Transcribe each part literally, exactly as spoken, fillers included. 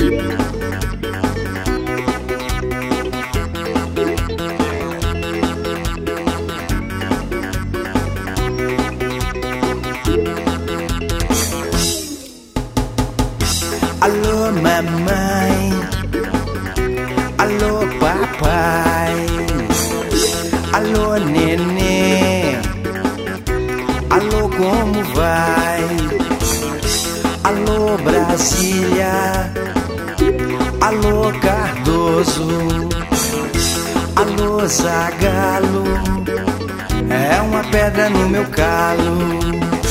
Alô, mamãe. Alô, papai. Alô, nenê. Alô, como vai? Alô, Brasília. Alô, Cardoso. Alô, Zagalo. É uma pedra no meu calo.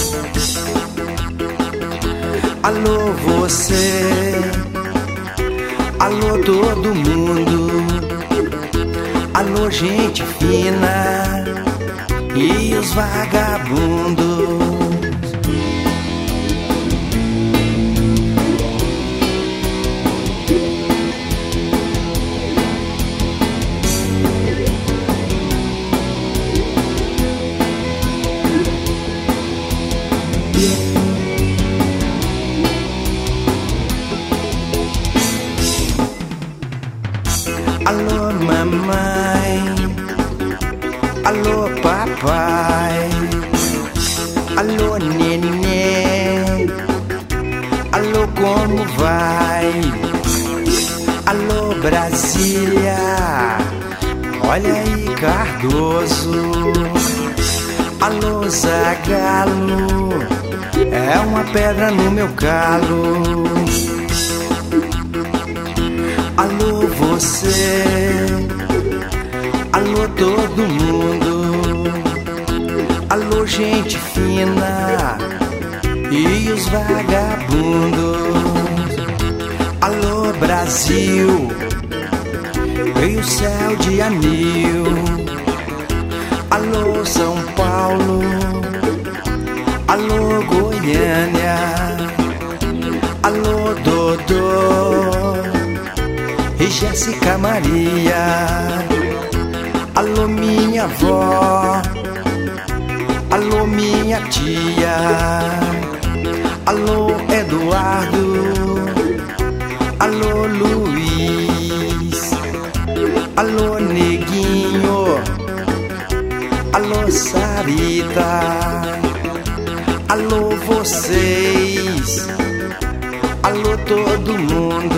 Alô, você. Alô, todo mundo. Alô, gente fina e os vagabundos. Alô, mamãe. Alô, papai. Alô, nenê. Alô, como vai? Alô, Brasília. Olha aí, Cardoso. Alô, Zagalo. É uma pedra no meu calo. Alô, você. Alô, todo mundo. Alô, gente fina e os vagabundos. Alô, Brasil. E o céu de anil. Alô, São Paulo. Alô, Goiânia. Alô, Dodô e Jéssica Maria. Alô, minha avó. Alô, minha tia. Alô, Eduardo. Alô, Luiz. Alô, Neguinho. Alô, Sarita. Alô, vocês. Alô, todo mundo.